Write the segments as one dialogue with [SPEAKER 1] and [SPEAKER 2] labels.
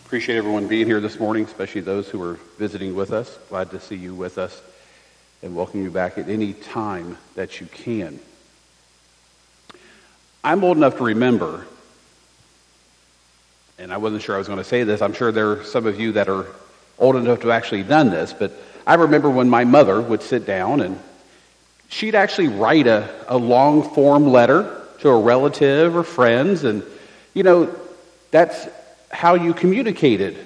[SPEAKER 1] Appreciate everyone being here this morning, especially those who are visiting with us. Glad to see you with us and welcome you back at any time that you can. I'm old enough to remember, and I wasn't sure I was going to say this. I'm sure there are some of you that are old enough to have actually done this, but I remember when my mother would sit down and she'd actually write a long form letter to a relative or friends, and that's how you communicated.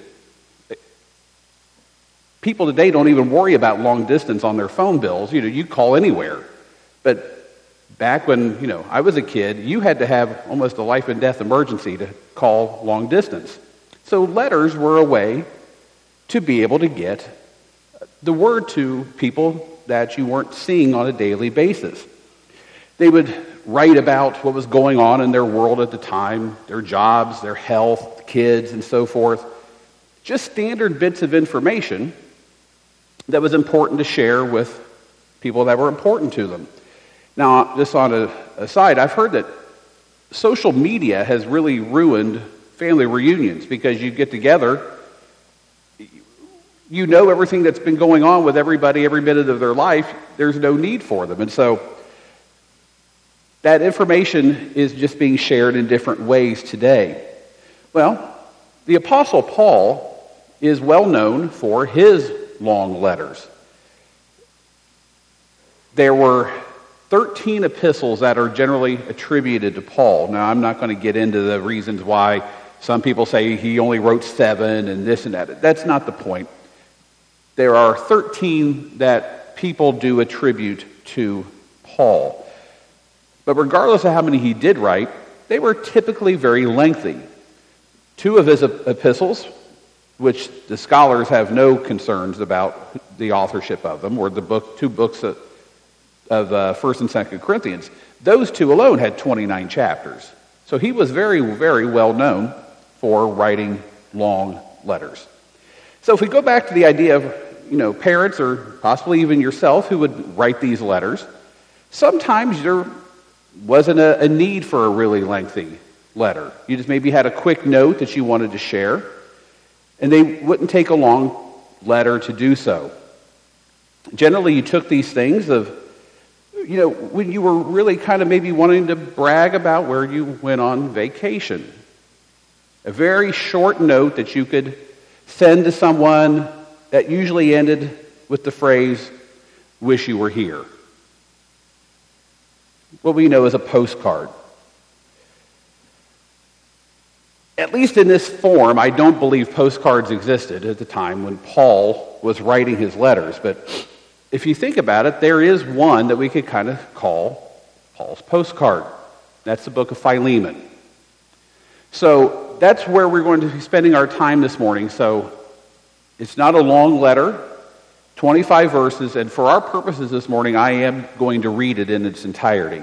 [SPEAKER 1] People today don't even worry about long distance on their phone bills. You call anywhere. But back when, I was a kid, you had to have almost a life and death emergency to call long distance. So letters were a way to be able to get the word to people that you weren't seeing on a daily basis. They would write about what was going on in their world at the time, their jobs, their health, kids, and so forth. Just standard bits of information that was important to share with people that were important to them. Now, just on an aside, I've heard that social media has really ruined family reunions because you get together, you know everything that's been going on with everybody every minute of their life. There's no need for them. And so that information is just being shared in different ways today. Well, the Apostle Paul is well known for his long letters. There were 13 epistles that are generally attributed to Paul. Now, I'm not going to get into the reasons why some people say he only wrote 7 and this and that. That's not the point. There are 13 that people do attribute to Paul. But regardless of how many he did write, they were typically very lengthy. 2 of his epistles, which the scholars have no concerns about the authorship of them, were the 2 books of 1st and 2nd Corinthians. Those 2 alone had 29 chapters. So he was very, very well known for writing long letters. So if we go back to the idea of, parents or possibly even yourself who would write these letters, sometimes there wasn't a need for a really lengthy letter. You just maybe had a quick note that you wanted to share, and they wouldn't take a long letter to do so. Generally, you took these things of, when you were really kind of maybe wanting to brag about where you went on vacation. A very short note that you could send to someone that usually ended with the phrase, "Wish you were here." What we know as a postcard. At least in this form, I don't believe postcards existed at the time when Paul was writing his letters. But if you think about it, there is one that we could kind of call Paul's postcard. That's the book of Philemon. So that's where we're going to be spending our time this morning. So it's not a long letter, 25 verses, and for our purposes this morning, I am going to read it in its entirety.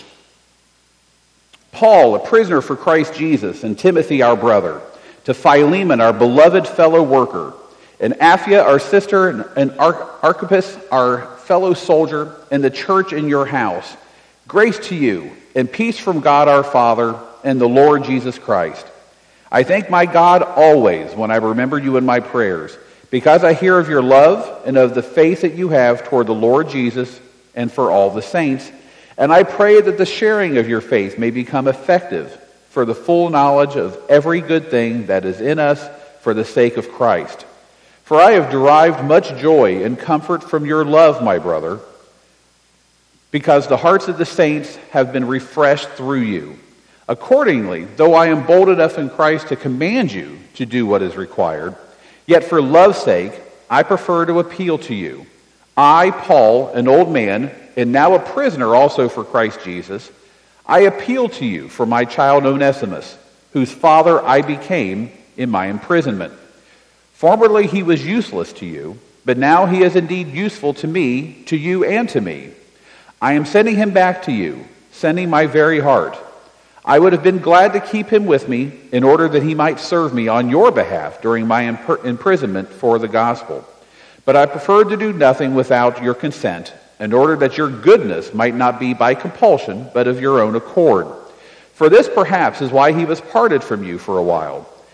[SPEAKER 1] Paul, a prisoner for Christ Jesus, and Timothy, our brother, to Philemon, our beloved fellow worker, and Apphia, our sister, and Archippus, our fellow soldier, and the church in your house, grace to you, and peace from God our Father and the Lord Jesus Christ. I thank my God always when I remember you in my prayers, because I hear of your love and of the faith that you have toward the Lord Jesus and for all the saints. And I pray that the sharing of your faith may become effective for the full knowledge of every good thing that is in us for the sake of Christ. For I have derived much joy and comfort from your love, my brother, because the hearts of the saints have been refreshed through you. Accordingly, though I am bold enough in Christ to command you to do what is required, yet for love's sake, I prefer to appeal to you. I, Paul, an old man, and now a prisoner also for Christ Jesus, I appeal to you for my child Onesimus, whose father I became in my imprisonment. Formerly he was useless to you, but now he is indeed useful to me, to you and to me. I am sending him back to you, sending my very heart. I would have been glad to keep him with me in order that he might serve me on your behalf during my imprisonment for the gospel. But I preferred to do nothing without your consent, in order that your goodness might not be by compulsion, but of your own accord. For this perhaps is why he was parted from you for a while,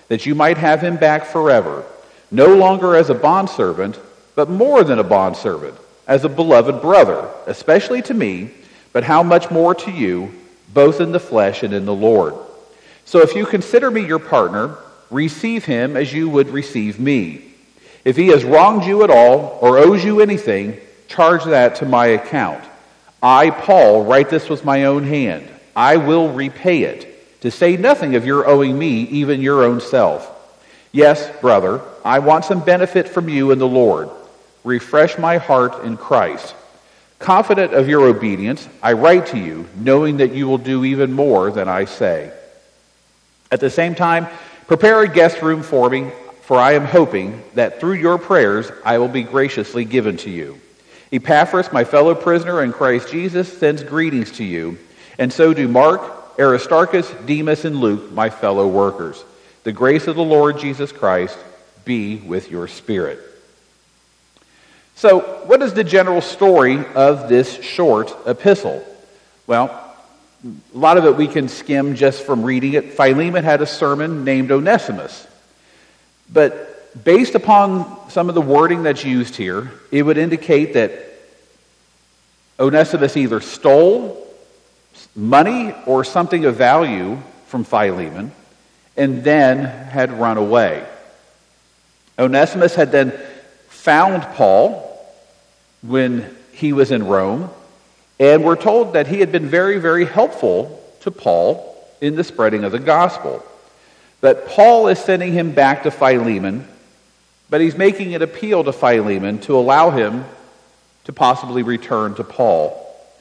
[SPEAKER 1] that you might have him back forever, no longer as a bondservant, but more than a bondservant, as a beloved brother, especially to me, but how much more to you, both in the flesh and in the Lord. So if you consider me your partner, receive him as you would receive me. If he has wronged you at all or owes you anything, charge that to my account. I, Paul, write this with my own hand. I will repay it, to say nothing of your owing me even your own self. Yes, brother, I want some benefit from you in the Lord. Refresh my heart in Christ. Confident of your obedience, I write to you, knowing that you will do even more than I say. At the same time, prepare a guest room for me, for I am hoping that through your prayers I will be graciously given to you. Epaphras, my fellow prisoner in Christ Jesus, sends greetings to you, and so do Mark, Aristarchus, Demas, and Luke, my fellow workers. The grace of the Lord Jesus Christ be with your spirit. So, what is the general story of this short epistle? Well, a lot of it we can skim just from reading it. Philemon had a sermon named Onesimus. But based upon some of the wording that's used here, it would indicate that Onesimus either stole money or something of value from Philemon and then had run away. Onesimus had then found Paul when he was in Rome, and we're told that he had been very, very helpful to Paul in the spreading of the gospel. But Paul is sending him back to Philemon, but he's making an appeal to Philemon to allow him to possibly return to Paul.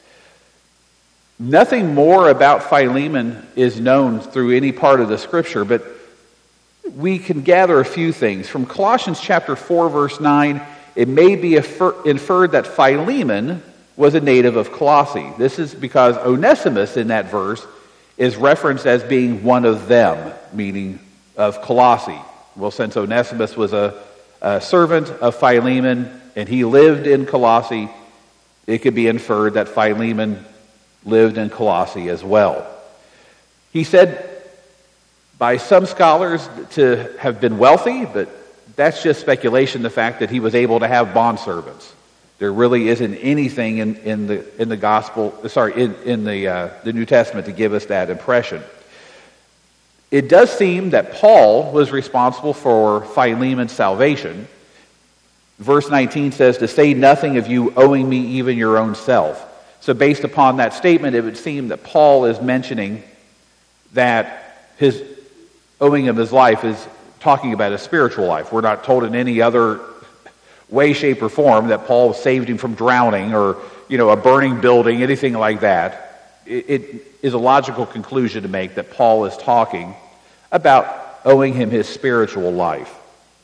[SPEAKER 1] Nothing more about Philemon is known through any part of the scripture, but we can gather a few things. From Colossians chapter 4, verse 9, it may be inferred that Philemon was a native of Colossae. This is because Onesimus in that verse is referenced as being one of them, meaning of Colossae. Well, since Onesimus was a servant of Philemon and he lived in Colossae, it could be inferred that Philemon lived in Colossae as well. He said by some scholars to have been wealthy, but that's just speculation, the fact that he was able to have bondservants. There really isn't anything in the gospel, in the New Testament to give us that impression. It does seem that Paul was responsible for Philemon's salvation. Verse 19 says, to say nothing of you owing me even your own self. So based upon that statement, it would seem that Paul is mentioning that his owing of his life is talking about his spiritual life. We're not told in any other way, shape, or form that Paul saved him from drowning or, a burning building, anything like that. It is a logical conclusion to make that Paul is talking about owing him his spiritual life.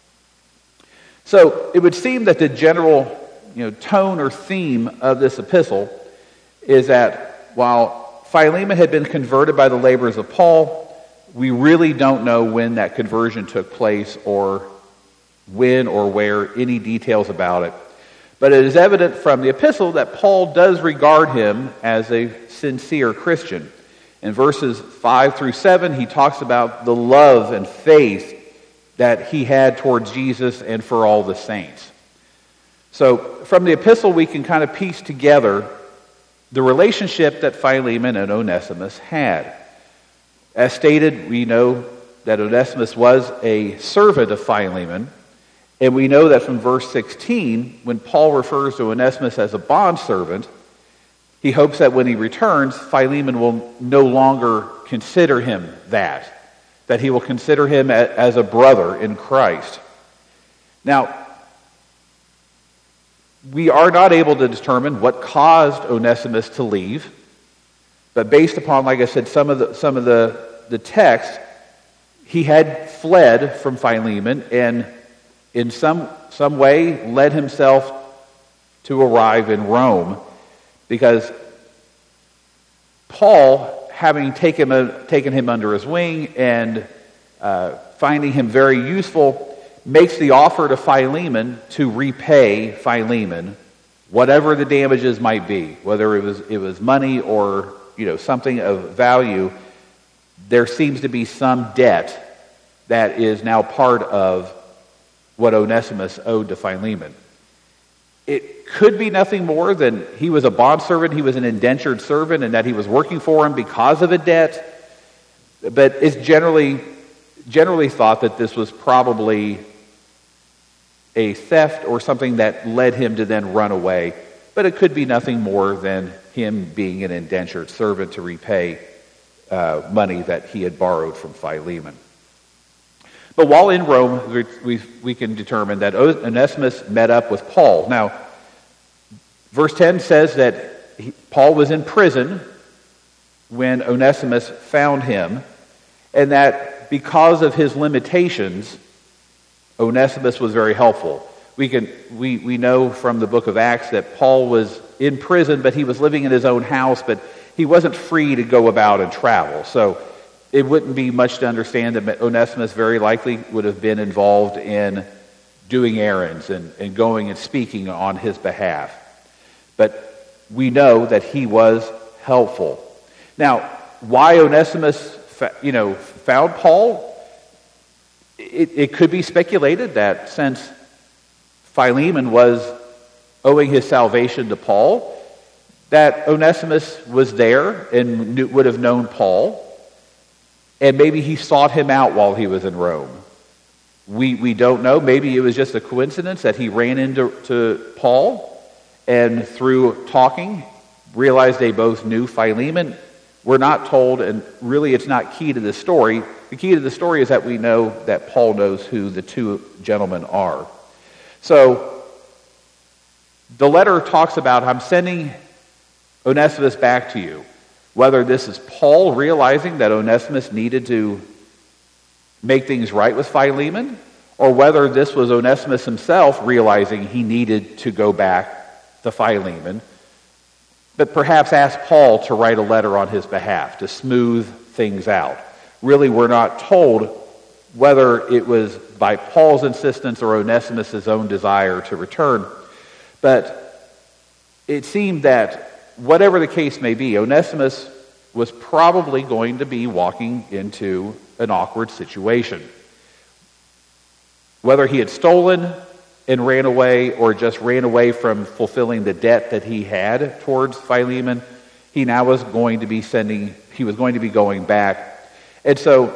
[SPEAKER 1] So it would seem that the general, tone or theme of this epistle is that while Philemon had been converted by the labors of Paul, we really don't know when that conversion took place or when or where, any details about it. But it is evident from the epistle that Paul does regard him as a sincere Christian. In verses 5 through 7, he talks about the love and faith that he had towards Jesus and for all the saints. So from the epistle, we can kind of piece together the relationship that Philemon and Onesimus had. As stated, we know that Onesimus was a servant of Philemon, and we know that from verse 16, when Paul refers to Onesimus as a bondservant, he hopes that when he returns, Philemon will no longer consider him that he will consider him as a brother in Christ. Now, we are not able to determine what caused Onesimus to leave, but based upon, like I said, some of the text, he had fled from Philemon and in some way led himself to arrive in Rome, because Paul, having taken him under his wing and finding him very useful, makes the offer to Philemon to repay Philemon whatever the damages might be, whether it was money or something of value. There seems to be some debt that is now part of what Onesimus owed to Philemon. It could be nothing more than he was a bondservant, he was an indentured servant, and that he was working for him because of a debt. But it's generally thought that this was probably a theft or something that led him to then run away. But it could be nothing more than him being an indentured servant to repay money that he had borrowed from Philemon. But while in Rome, we can determine that Onesimus met up with Paul. Now, verse 10 says that Paul was in prison when Onesimus found him, and that because of his limitations, Onesimus was very helpful. We know from the book of Acts that Paul was in prison, but he was living in his own house, but he wasn't free to go about and travel. So it wouldn't be much to understand that Onesimus very likely would have been involved in doing errands and going and speaking on his behalf. But we know that he was helpful. Now, why Onesimus found Paul? It could be speculated that since Philemon was owing his salvation to Paul, that Onesimus was there and would have known Paul, and maybe he sought him out while he was in Rome. We don't know. Maybe it was just a coincidence that he ran into Paul, and through talking, realized they both knew Philemon. We're not told, and really it's not key to the story. The key to the story is that we know that Paul knows who the two gentlemen are. So the letter talks about, I'm sending Onesimus back to you. Whether this is Paul realizing that Onesimus needed to make things right with Philemon, or whether this was Onesimus himself realizing he needed to go back to Philemon, but perhaps ask Paul to write a letter on his behalf to smooth things out. Really, we're not told whether it was by Paul's insistence or Onesimus' own desire to return, but it seemed that whatever the case may be, Onesimus was probably going to be walking into an awkward situation. Whether he had stolen and ran away or just ran away from fulfilling the debt that he had towards Philemon, he now was going to be going back. And so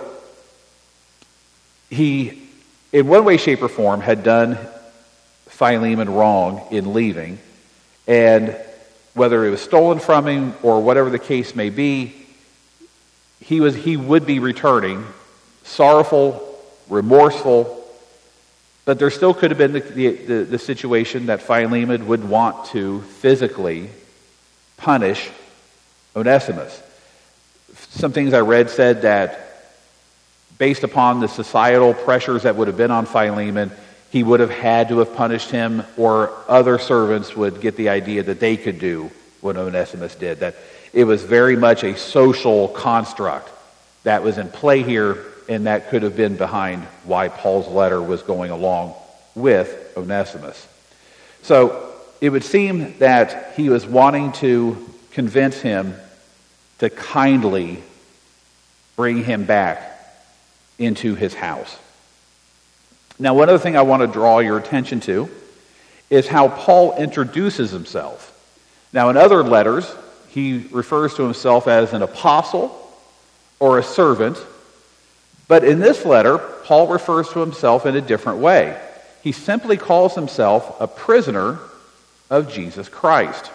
[SPEAKER 1] he, in one way, shape, or form, had done Philemon wrong in leaving, and whether it was stolen from him or whatever the case may be, he would be returning, sorrowful, remorseful, but there still could have been the situation that Philemon would want to physically punish Onesimus. Some things I read said that based upon the societal pressures that would have been on Philemon, he would have had to have punished him, or other servants would get the idea that they could do what Onesimus did. That it was very much a social construct that was in play here, and that could have been behind why Paul's letter was going along with Onesimus. So it would seem that he was wanting to convince him to kindly bring him back into his house. Now, one other thing I want to draw your attention to is how Paul introduces himself. Now, in other letters, he refers to himself as an apostle or a servant, but in this letter, Paul refers to himself in a different way. He simply calls himself a prisoner of Jesus Christ.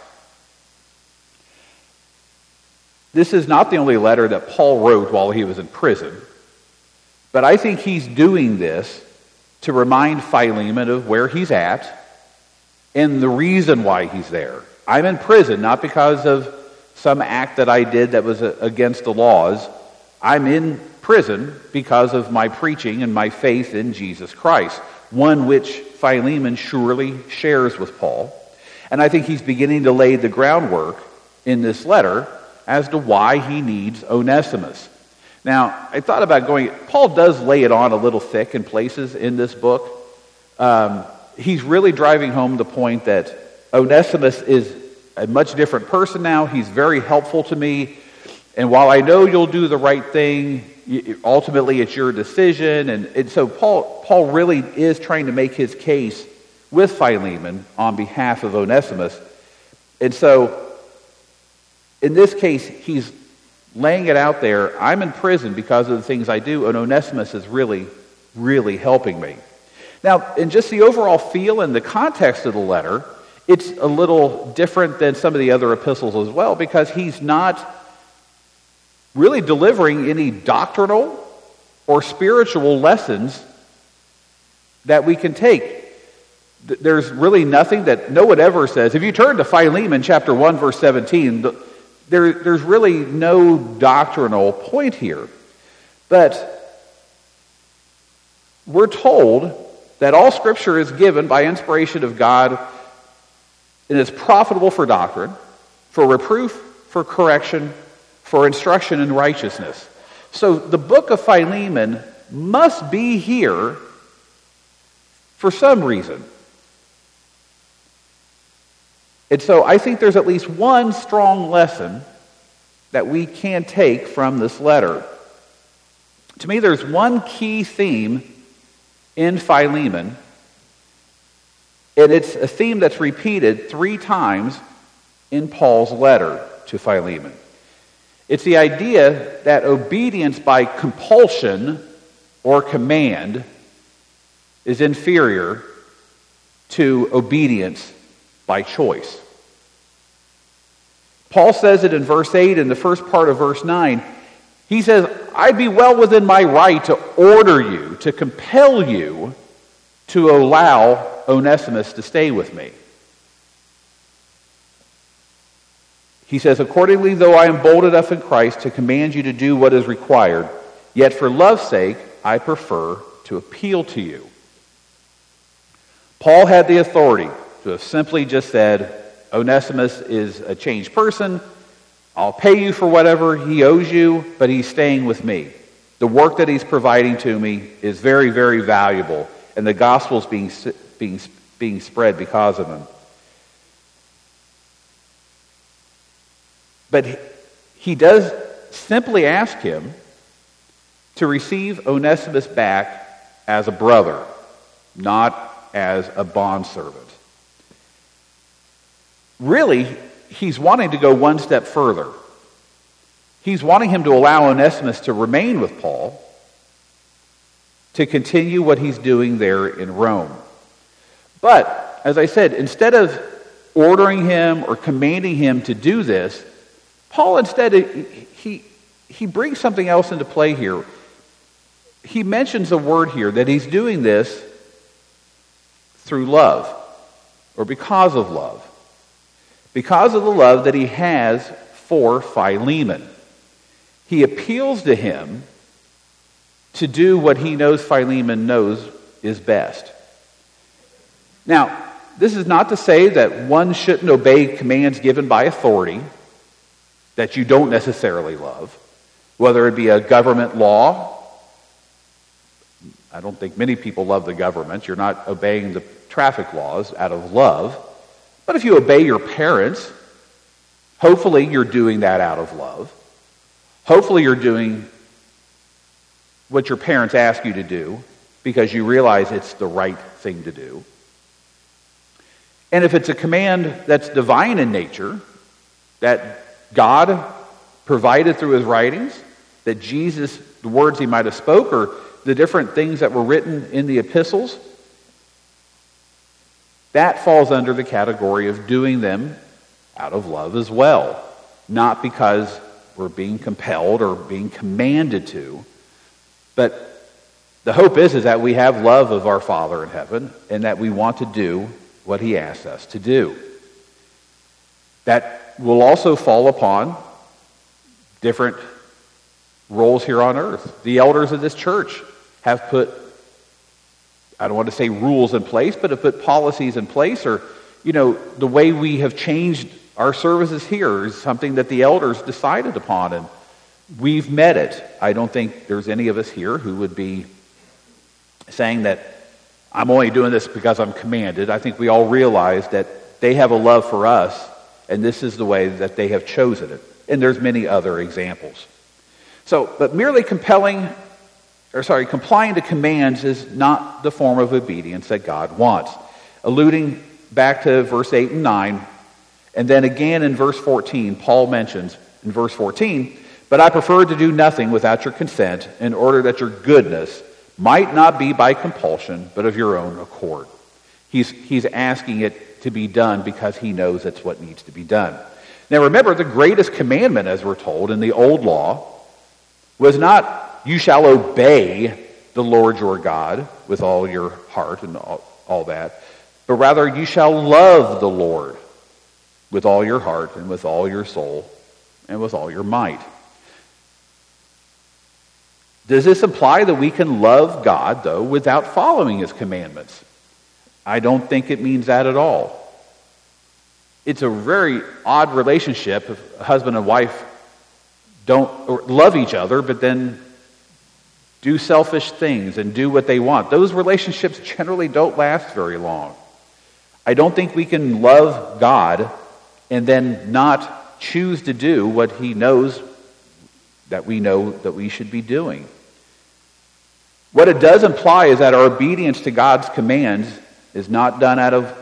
[SPEAKER 1] This is not the only letter that Paul wrote while he was in prison, but I think he's doing this to remind Philemon of where he's at and the reason why he's there. I'm in prison not because of some act that I did that was against the laws. I'm in prison because of my preaching and my faith in Jesus Christ, one which Philemon surely shares with Paul. And I think he's beginning to lay the groundwork in this letter as to why he needs Onesimus. Now, I thought about Paul does lay it on a little thick in places in this book. He's really driving home the point that Onesimus is a much different person now. He's very helpful to me. And while I know you'll do the right thing, ultimately it's your decision. And so Paul really is trying to make his case with Philemon on behalf of Onesimus. And so in this case, he's laying it out there. I'm in prison because of the things I do, and Onesimus is really, really helping me. Now, in just the overall feel and the context of the letter, it's a little different than some of the other epistles as well, because he's not really delivering any doctrinal or spiritual lessons that we can take. There's really nothing that no one ever says. If you turn to Philemon chapter 1, verse 17, there's really no doctrinal point here. But we're told that all Scripture is given by inspiration of God and is profitable for doctrine, for reproof, for correction, for instruction in righteousness. So the book of Philemon must be here for some reason. And so I think there's at least one strong lesson that we can take from this letter. To me, there's one key theme in Philemon, and it's a theme that's repeated 3 times in Paul's letter to Philemon. It's the idea that obedience by compulsion or command is inferior to obedience by choice. Paul says it in verse 8 and the first part of verse 9. He says, I'd be well within my right to order you, to compel you to allow Onesimus to stay with me. He says, accordingly, though I am bold enough in Christ to command you to do what is required, yet for love's sake I prefer to appeal to you. Paul had the authority to have simply just said, Onesimus is a changed person. I'll pay you for whatever he owes you, but he's staying with me. The work that he's providing to me is very, very valuable, and the gospel's being spread because of him. But he does simply ask him to receive Onesimus back as a brother, not as a bondservant. Really, he's wanting to go one step further. He's wanting him to allow Onesimus to remain with Paul, to continue what he's doing there in Rome. But, as I said, instead of ordering him or commanding him to do this, Paul instead, he brings something else into play here. He mentions a word here that he's doing this through love, or because of love. Because of the love that he has for Philemon. He appeals to him to do what he knows Philemon knows is best. Now, this is not to say that one shouldn't obey commands given by authority that you don't necessarily love, whether it be a government law. I don't think many people love the government. You're not obeying the traffic laws out of love. But if you obey your parents, hopefully you're doing that out of love. Hopefully you're doing what your parents ask you to do because you realize it's the right thing to do. And if it's a command that's divine in nature, that God provided through his writings, that Jesus, the words he might have spoke, or the different things that were written in the epistles, that falls under the category of doing them out of love as well. Not because we're being compelled or being commanded to, but the hope is that we have love of our Father in heaven and that we want to do what he asks us to do. That will also fall upon different roles here on earth. The elders of this church have put, I don't want to say rules in place, but have put policies in place, or, the way we have changed our services here is something that the elders decided upon, and we've met it. I don't think there's any of us here who would be saying that I'm only doing this because I'm commanded. I think we all realize that they have a love for us, and this is the way that they have chosen it. And there's many other examples. But merely complying to commands is not the form of obedience that God wants. Alluding back to verse 8 and 9, and then again in verse 14, Paul mentions in verse 14, "But I prefer to do nothing without your consent, in order that your goodness might not be by compulsion, but of your own accord." He's asking it to be done because he knows it's what needs to be done. Now remember, the greatest commandment, as we're told in the old law, was not, "You shall obey the Lord your God with all your heart," and all that, but rather, "You shall love the Lord with all your heart and with all your soul and with all your might." Does this imply that we can love God, though, without following his commandments? I don't think it means that at all. It's a very odd relationship if a husband and wife don't love each other, but then do selfish things and do what they want. Those relationships generally don't last very long. I don't think we can love God and then not choose to do what he knows that we know that we should be doing. What it does imply is that our obedience to God's commands is not done out of...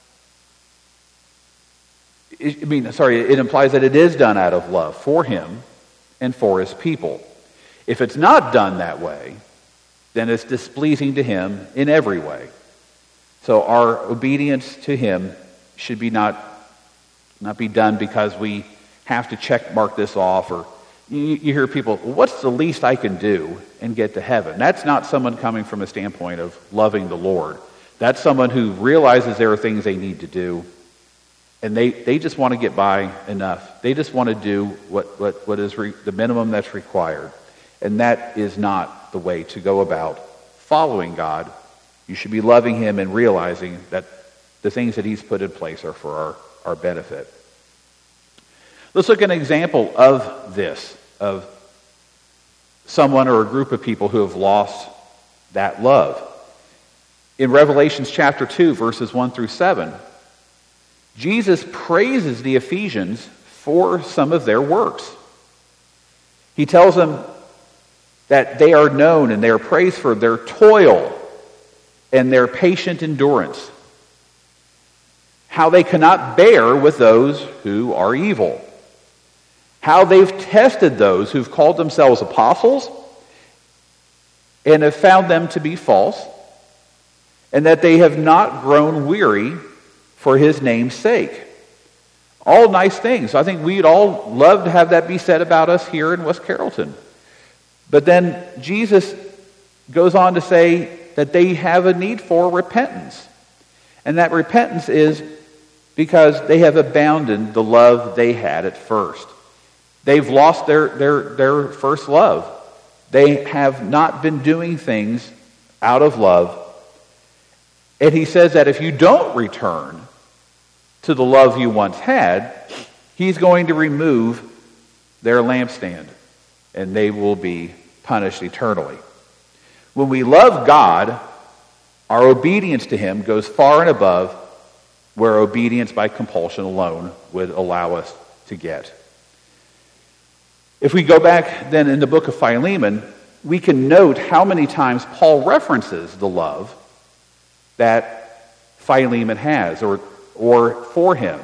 [SPEAKER 1] it implies that it is done out of love for him and for his people. If it's not done that way, then it's displeasing to him in every way. So our obedience to him should be not be done because we have to check mark this off, or you hear people, "Well, what's the least I can do and get to heaven?" That's not someone coming from a standpoint of loving the Lord. That's someone who realizes there are things they need to do, and they just want to get by enough. They just want to do what is the minimum that's required. And that is not the way to go about following God. You should be loving him and realizing that the things that he's put in place are for our benefit. Let's look at an example of this, of someone or a group of people who have lost that love. In Revelation chapter 2, verses 1 through 7, Jesus praises the Ephesians for some of their works. He tells them that they are known and they are praised for their toil and their patient endurance, how they cannot bear with those who are evil, how they've tested those who've called themselves apostles and have found them to be false, and that they have not grown weary for his name's sake. All nice things. I think we'd all love to have that be said about us here in West Carrollton. But then Jesus goes on to say that they have a need for repentance. And that repentance is because they have abandoned the love they had at first. They've lost their first love. They have not been doing things out of love. And he says that if you don't return to the love you once had, he's going to remove their lampstand, and they will be punished eternally. When we love God, our obedience to him goes far and above where obedience by compulsion alone would allow us to get. If we go back then in the book of Philemon, we can note how many times Paul references the love that Philemon has, or for him.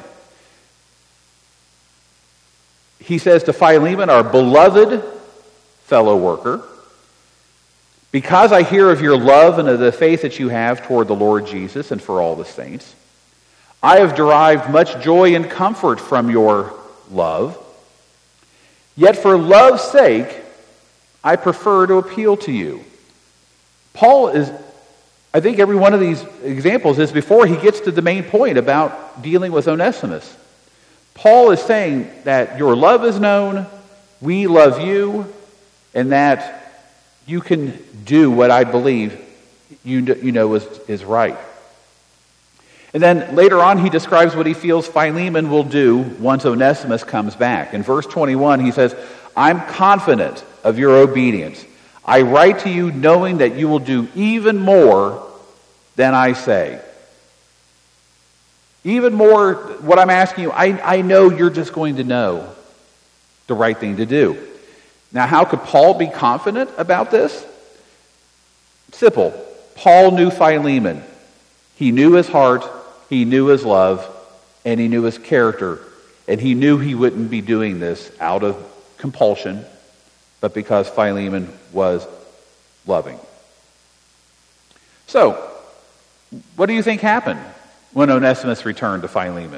[SPEAKER 1] He says to Philemon, our beloved fellow worker, "Because I hear of your love and of the faith that you have toward the Lord Jesus and for all the saints, I have derived much joy and comfort from your love. Yet for love's sake, I prefer to appeal to you." Paul is, I think every one of these examples is before he gets to the main point about dealing with Onesimus. Paul is saying that your love is known, we love you, and that you can do what I believe you know is right. And then later on he describes what he feels Philemon will do once Onesimus comes back. In verse 21 he says, "I'm confident of your obedience. I write to you knowing that you will do even more than I say." Even more, what I'm asking you, I know you're just going to know the right thing to do. Now, how could Paul be confident about this? Simple. Paul knew Philemon. He knew his heart, he knew his love, and he knew his character. And he knew he wouldn't be doing this out of compulsion, but because Philemon was loving. So, what do you think happened when Onesimus returned to Philemon?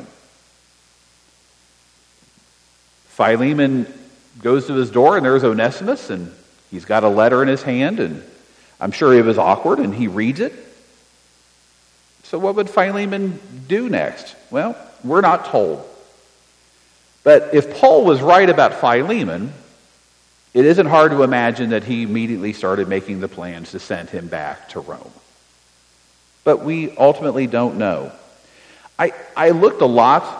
[SPEAKER 1] Philemon goes to his door, and there's Onesimus, and he's got a letter in his hand, and I'm sure he was awkward, and he reads it. So what would Philemon do next? Well, we're not told. But if Paul was right about Philemon, it isn't hard to imagine that he immediately started making the plans to send him back to Rome. But we ultimately don't know. I looked a lot.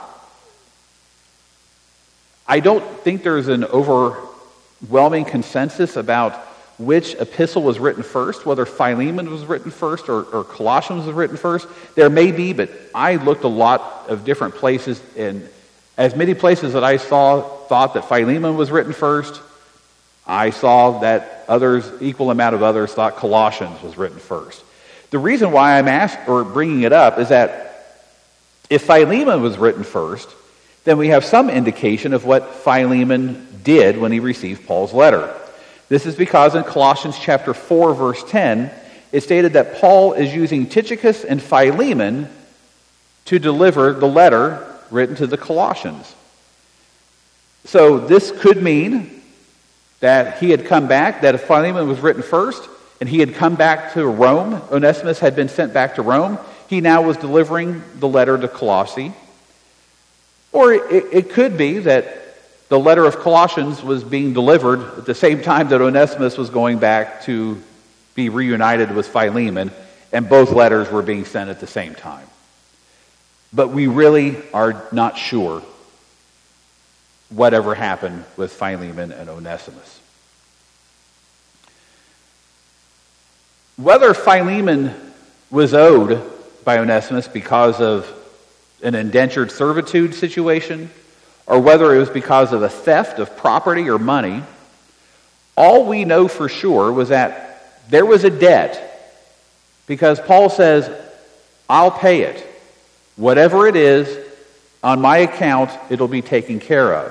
[SPEAKER 1] I don't think there's an overwhelming consensus about which epistle was written first, whether Philemon was written first or Colossians was written first. There may be, but I looked a lot of different places, and as many places that I saw thought that Philemon was written first, I saw that equal amount of others thought Colossians was written first. The reason why I'm bringing it up is that if Philemon was written first, then we have some indication of what Philemon did when he received Paul's letter. This is because in Colossians chapter 4, verse 10, it stated that Paul is using Tychicus and Philemon to deliver the letter written to the Colossians. So this could mean that he had come back, that if Philemon was written first, and he had come back to Rome, Onesimus had been sent back to Rome, he now was delivering the letter to Colossae. Or it could be that the letter of Colossians was being delivered at the same time that Onesimus was going back to be reunited with Philemon, and both letters were being sent at the same time. But we really are not sure whatever happened with Philemon and Onesimus. Whether Philemon was owed by Onesimus because of an indentured servitude situation, or whether it was because of a theft of property or money, all we know for sure was that there was a debt, because Paul says, I'll pay it. Whatever it is, on my account, it'll be taken care of.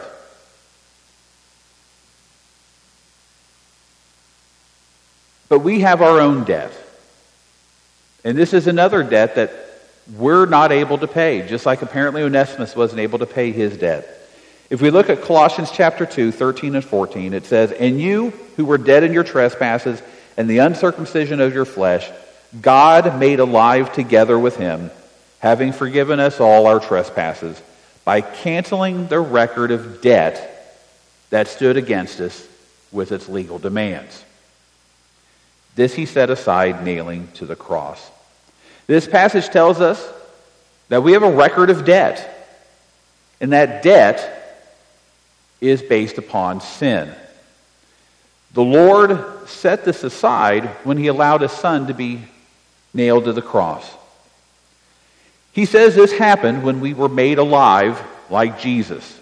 [SPEAKER 1] But we have our own debt. And this is another debt that we're not able to pay, just like apparently Onesimus wasn't able to pay his debt. If we look at Colossians chapter 2, 13 and 14, it says, And you who were dead in your trespasses and the uncircumcision of your flesh, God made alive together with him, having forgiven us all our trespasses, by canceling the record of debt that stood against us with its legal demands. This he set aside, nailing to the cross. This passage tells us that we have a record of debt, and that debt is based upon sin. The Lord set this aside when he allowed his Son to be nailed to the cross. He says this happened when we were made alive like Jesus.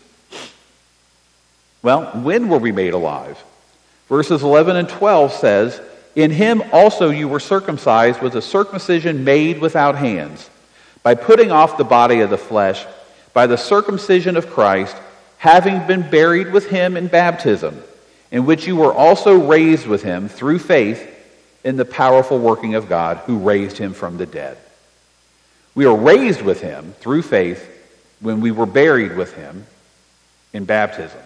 [SPEAKER 1] Well, when were we made alive? Verses 11 and 12 says, In him also you were circumcised with a circumcision made without hands, by putting off the body of the flesh, by the circumcision of Christ, having been buried with him in baptism, in which you were also raised with him through faith in the powerful working of God who raised him from the dead. We are raised with him through faith when we were buried with him in baptism.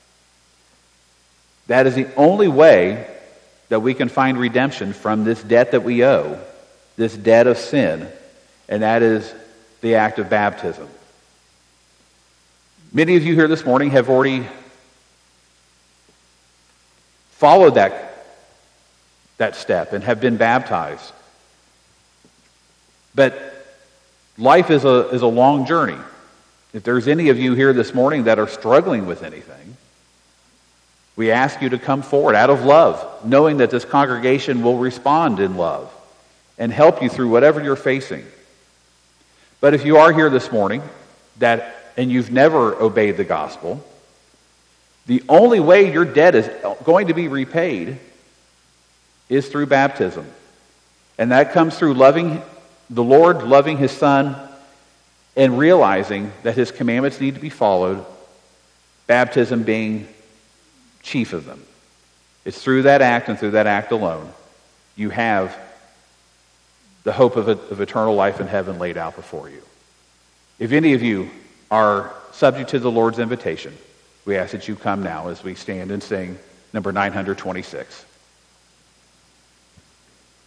[SPEAKER 1] That is the only way that we can find redemption from this debt that we owe, this debt of sin, and that is the act of baptism. Many of you here this morning have already followed that step and have been baptized. But life is a long journey. If there's any of you here this morning that are struggling with anything, we ask you to come forward out of love, knowing that this congregation will respond in love and help you through whatever you're facing. But if you are here this morning and you've never obeyed the gospel, The only way your debt is going to be repaid is through baptism. And that comes through loving the Lord, loving his Son, and realizing that his commandments need to be followed, baptism being chief of them. It's through that act and through that act alone you have the hope of eternal life in heaven laid out before you. If any of you are subject to the Lord's invitation, we ask that you come now as we stand and sing number 926.